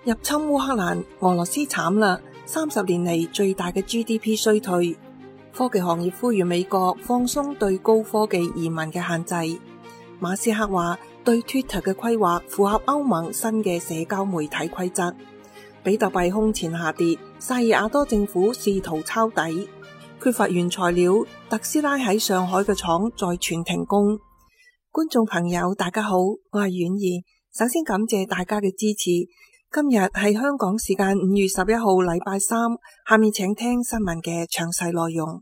入侵烏克蘭，俄羅斯慘啦！30年嚟最大嘅 GDP 衰退。科技行業呼籲美國放鬆對高科技移民嘅限制。馬斯克話對 Twitter 嘅規劃符合歐盟新嘅社交媒體規則。比特幣空前下跌，薩爾瓦多政府試圖抄底。缺乏原材料，特斯拉喺上海嘅廠再傳停工。觀眾朋友大家好，我係婉兒，首先感謝大家嘅支持。今日係香港時間5月11號禮拜三，下面請聽新聞嘅詳細內容。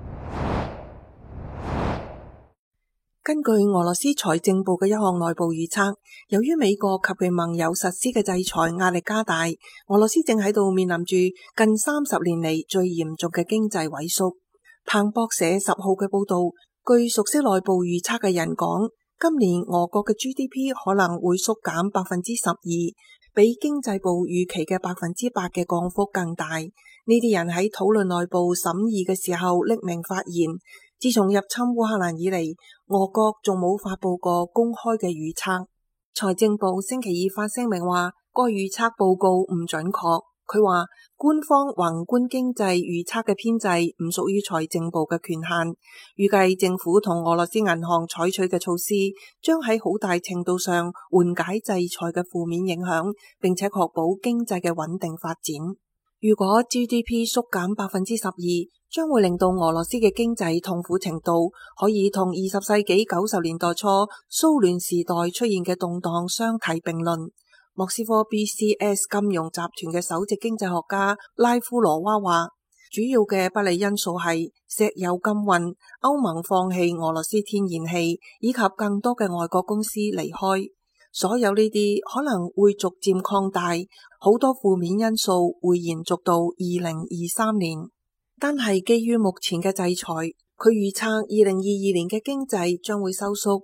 根據俄羅斯財政部嘅一項內部預測，由於美國及其盟友實施嘅制裁壓力加大，俄羅斯正喺度面臨住近30年嚟最嚴重嘅經濟萎縮。彭博社10號嘅報道，據熟悉內部預測嘅人講，今年俄國嘅 GDP 可能會縮減12%，比經濟部預期嘅8%嘅降幅更大。呢啲人喺討論內部審議嘅時候匿名發言。自從入侵烏克蘭以嚟，俄國仲冇發佈過公開嘅預測。財政部星期二發聲明話，該預測報告唔準確。佢話官方宏觀經濟預測嘅編制唔屬於財政部嘅權限。預計政府同俄羅斯銀行採取嘅措施將喺好大程度上緩解制裁嘅負面影響，並且確保經濟嘅穩定發展。如果 GDP 縮減12%，將會令到俄羅斯嘅經濟痛苦程度可以同20世紀90年代初蘇聯時代出現嘅動盪相提並論。莫斯科 BCS 金融集團嘅首席經濟學家拉夫羅娃話，主要嘅不利因素係石油禁運、歐盟放棄俄羅斯天然氣以及更多嘅外國公司離開。所有呢啲可能會逐漸擴大，好多負面因素會延續到2023年。單係基於目前嘅制裁，佢預測2022年嘅經濟將會收縮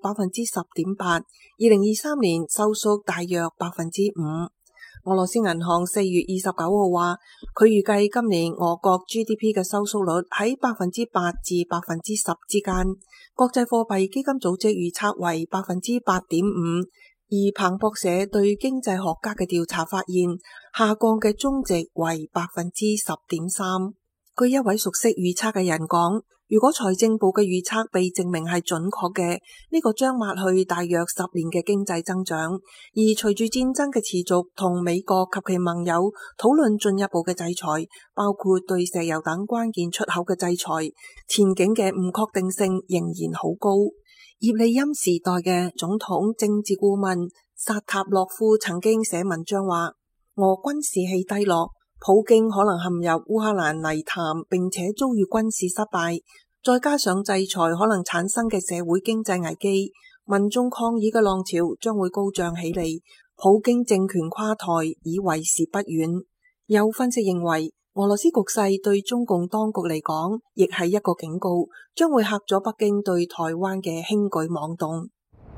10.8%，2023年收縮大約5%。俄羅斯銀行4月29號話，佢預計今年俄國 GDP 嘅收縮率喺8%至10%之間。國際貨幣基金組織預測為8.5%。而彭博社對經濟學家嘅調查發現，下降嘅中值為10.3%。據一位熟悉預測嘅人講，如果財政部嘅預測被證明係準確嘅，呢個將抹去大約10年嘅經濟增長。而隨住戰爭嘅持續，同美國及其盟友討論進一步嘅制裁，包括對石油等關鍵出口嘅制裁，前景嘅唔確定性仍然好高。葉利欽時代嘅總統政治顧問薩塔洛夫曾經寫文章話，俄軍士氣低落，普京可能陷入烏克蘭泥潭，並且遭遇軍事失敗，再加上制裁可能產生嘅社會經濟危機，民眾抗議嘅浪潮將會高漲起嚟，普京政權垮台已為時不遠。有分析認為，俄羅斯局勢對中共當局嚟講，亦係一個警告，將會嚇咗北京對台灣嘅輕舉妄動。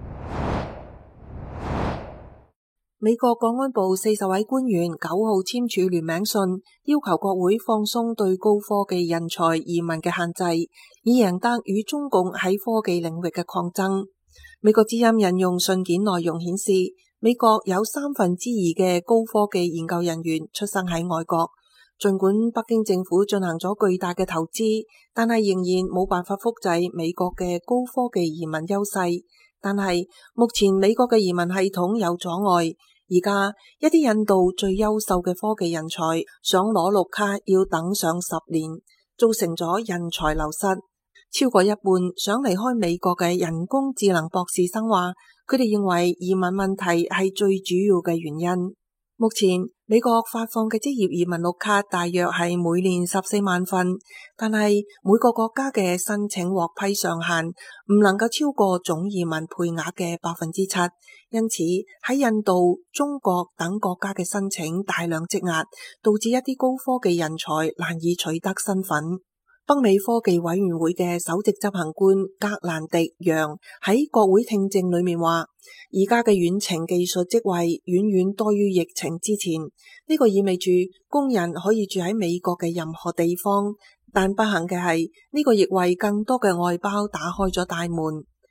美國國安部40位官員9號簽署聯名信，要求國會放鬆對高科技人才移民嘅限制，以贏得與中共喺科技領域嘅抗爭。美國之音引用信件內容顯示，美國有2/3嘅高科技研究人員出生喺外國。儘管北京政府進行咗巨大嘅投資，但係仍然冇辦法複製美國嘅高科技移民優勢。但係目前美國嘅移民系統有阻礙，而家一啲印度最優秀嘅科技人才想攞綠卡要等上10年，造成咗人才流失。超過一半想離開美國嘅人工智能博士生話，佢哋認為移民問題係最主要嘅原因。目前美國發放嘅職業移民綠卡大約係每年14萬份，但係每個國家嘅申請獲批上限唔能夠超過總移民配額嘅7%，因此喺印度、中國等國家嘅申請大量積壓，導致一啲高科技人才難以取得身份。北美科技委員會嘅首席執行官格蘭迪揚喺國會聽證裏面話，而家嘅遠程技術職位遠遠多於疫情之前，呢個意味住工人可以住喺美國嘅任何地方，但不幸嘅係呢個亦為更多嘅外包打開咗大門。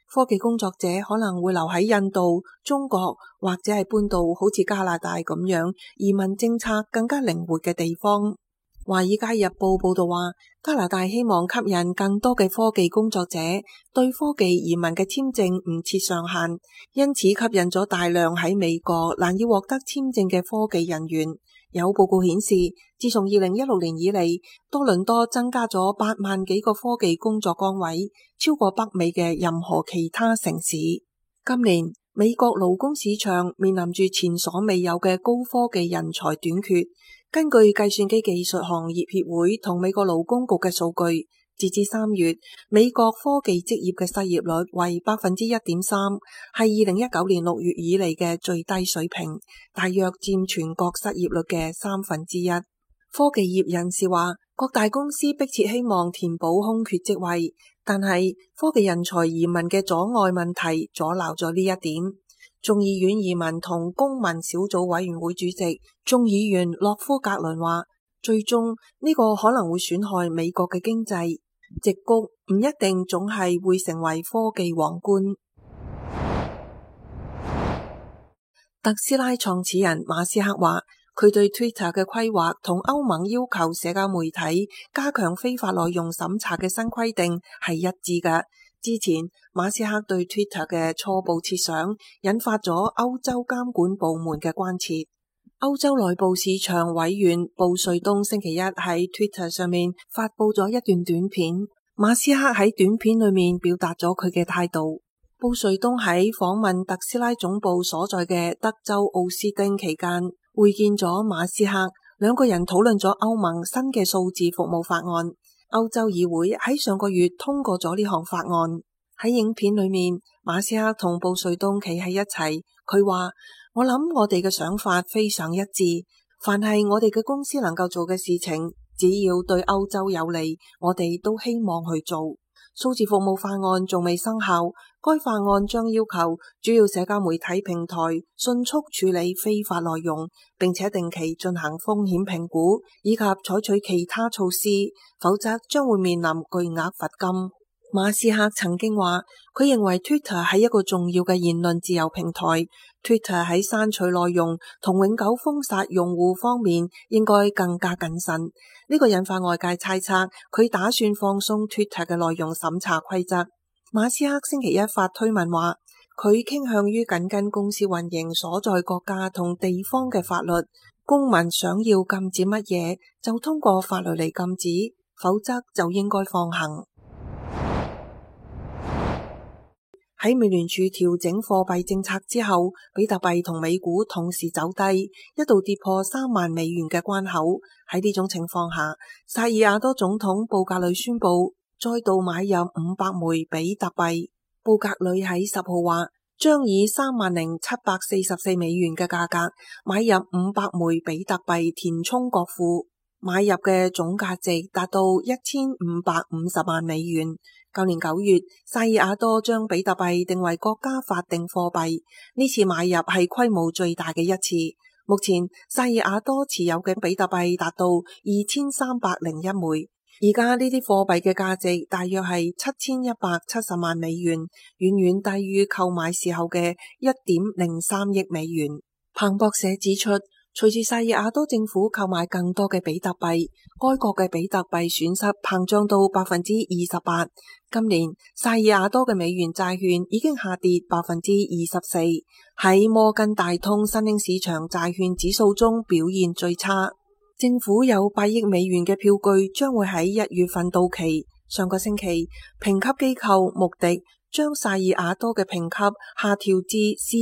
科技工作者可能會留喺印度、中國或者係搬到好似加拿大咁樣移民政策更加靈活嘅地方。華爾街日報報道話，加拿大希望吸引更多嘅科技工作者，對科技移民嘅簽證唔設上限，因此吸引咗大量喺美國難以獲得簽證嘅科技人員。有報告顯示，自從2016年以嚟，多倫多增加咗8萬幾個科技工作崗位，超過北美嘅任何其他城市。今年美國勞工市場面臨住前所未有嘅高科技人才短缺。根據計算機技術行業協會同美國勞工局嘅數據，截至3月，美國科技職業嘅失業率為 1.3%， 係2019年6月以嚟嘅最低水平，大約佔全國失業率嘅1/3。科技業人士話，各大公司迫切希望填補空缺職位，但係科技人才移民嘅阻礙問題阻撓咗呢一點。眾議院移民同公民小組委員會主席眾議員洛夫格倫話，最終呢個可能會損害美國嘅經濟，矽谷唔一定總係會成為科技皇冠。特斯拉創始人馬斯克話，佢對 Twitter 嘅規劃同歐盟要求社交媒體加強非法內容審查嘅新規定係一致嘅。之前馬斯克對 Twitter 嘅初步設想引發咗歐洲監管部門嘅關切。歐洲內部市場委員布瑞東星期一喺 Twitter 上面發佈咗一段短片，馬斯克喺短片裏面表達咗佢嘅態度。布瑞東喺訪問特斯拉總部所在嘅德州奧斯丁期間會見咗馬斯克，兩個人討論咗歐盟新嘅數字服務法案。歐洲議會喺上個月通過咗呢項法案。喺影片裏面，馬斯克同布瑞東企喺一齊，佢話：我諗我哋嘅想法非常一致，凡係我哋嘅公司能夠做嘅事情，只要對歐洲有利，我哋都希望去做。數字服務法案仲未生效，該法案將要求主要社交媒體平台迅速處理非法內容，並且定期進行風險評估，以及採取其他措施，否則將會面臨巨額罰金。馬斯克曾經話，佢認為 Twitter 係一個重要嘅言論自由平台。Twitter 喺刪除內容同永久封殺用戶方面應該更加謹慎。呢個引發外界猜測，佢打算放鬆 Twitter 嘅內容審查規則。馬斯克星期一發推文話，佢傾向於緊跟公司運營所在國家同地方嘅法律。公民想要禁止乜嘢，就通過法律嚟禁止，否則就應該放行。喺美聯儲調整貨幣政策之後，比特幣同美股同時走低，一度跌破3萬美元嘅關口。喺呢種情況下，薩爾瓦多總統布格里宣布再度買入500枚比特幣。布格里喺10號話，將以30,744美元嘅價格買入500枚比特幣填充國庫，買入嘅總價值達到1550萬美元。舊年9月，薩爾瓦多將比特幣定為國家法定貨幣，呢次買入係規模最大嘅一次。目前薩爾瓦多持有嘅比特幣達到2301枚，而家呢啲貨幣嘅價值大約係7170萬美元，遠遠低於購買時候嘅1.03億美元。彭博社指出，隨住薩爾瓦多政府購買更多嘅比特幣，該國嘅比特幣損失膨脹到 28%。今年薩爾瓦多嘅美元債券已經下跌 24%， 喺摩根大通新興市場債券指數中表現最差。政府有8億美元嘅票據將會喺1月份到期。上個星期，評級機構穆迪將薩爾瓦多嘅評級下調至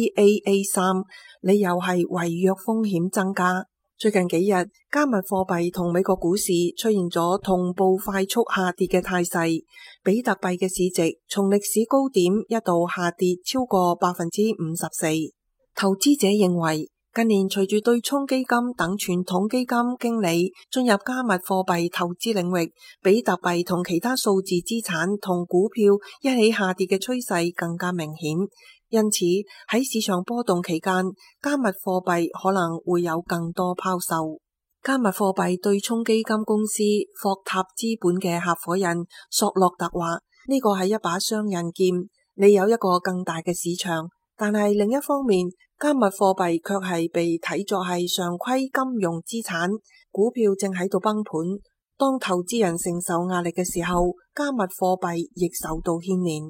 Caa3， 理由係違約風險增加。最近幾日，加密貨幣同美國股市出現咗同步快速下跌嘅態勢，比特幣嘅市值從歷史高點一度下跌超過 54%。投資者認為，近年隨住對沖基金等傳統基金經理進入加密貨幣投資領域，比特幣同其他數字資產同股票一起下跌嘅趨勢更加明顯。因此喺市場波動期間，加密貨幣可能會有更多拋售。加密貨幣對沖基金公司霍塔資本嘅合夥人索洛特話：呢個係一把雙刃劍。 你有一個更大嘅市場。但係另一方面，加密貨幣卻係被睇作係常規金融資產，股票正喺度崩盤。當投資人承受壓力嘅時候，加密貨幣亦受到牽連。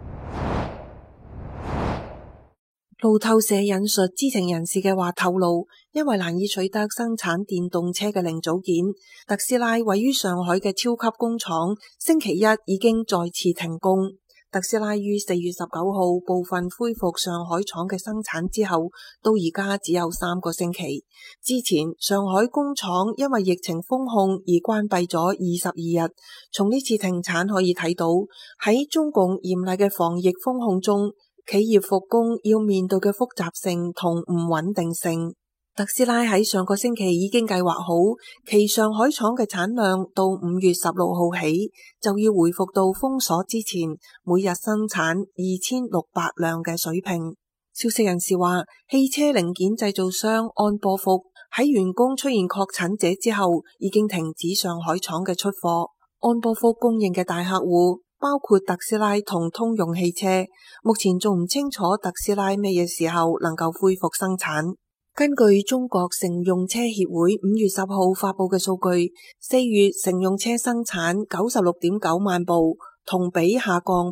路透社引述知情人士嘅話透露，因為難以取得生產電動車嘅零組件，特斯拉位於上海嘅超級工廠星期一已經再次停工。特斯拉於4月19號部分恢復上海廠嘅生產之後，到而家只有3個星期。之前上海工廠因為疫情封控而關閉咗22日。從呢次停產可以睇到，喺中共嚴厲嘅防疫封控中，企業復工要面對嘅複雜性同唔穩定性。特斯拉喺上個星期已經計劃好，其上海廠嘅產量到5月16號起就要回復到封鎖之前每日生產2600輛嘅水平。消息人士話，汽車零件製造商安波福喺員工出現確診者之後已經停止上海廠嘅出貨。安波福供應嘅大客戶包括特斯拉同通用汽車，目前仲唔清楚特斯拉咩嘢時候能夠恢復生產。根據中國乘用車協會5月10號發佈嘅數據，4月乘用車生產96.9萬部，同比下降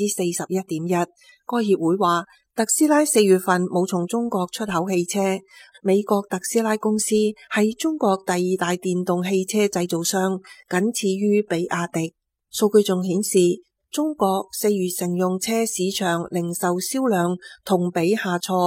41.1%。該協會話，特斯拉4月份冇從中國出口汽車。美國特斯拉公司係中國第2大電動汽車製造商，僅次於比亞迪。數據仲顯示，中國4月乘用車市場零售銷量同比下挫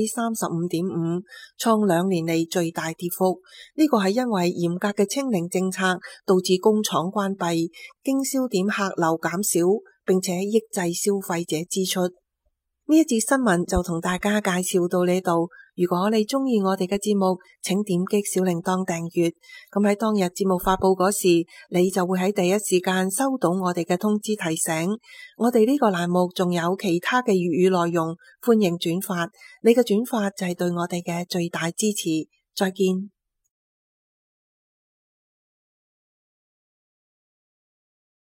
35.5%，創2年嚟最大跌幅。呢個係因為嚴格嘅清零政策導致工廠關閉，經銷點客流減少，並且抑制消費者支出。呢一節新聞就同大家介紹到呢度。如果你中意我哋嘅節目，請點擊小鈴鐺訂閱。咁喺當日節目發布嗰時，你就會喺第一時間收到我哋嘅通知提醒。我哋呢個欄目仲有其他嘅粵語內容，歡迎轉發。你嘅轉發就係對我哋嘅最大支持。再見。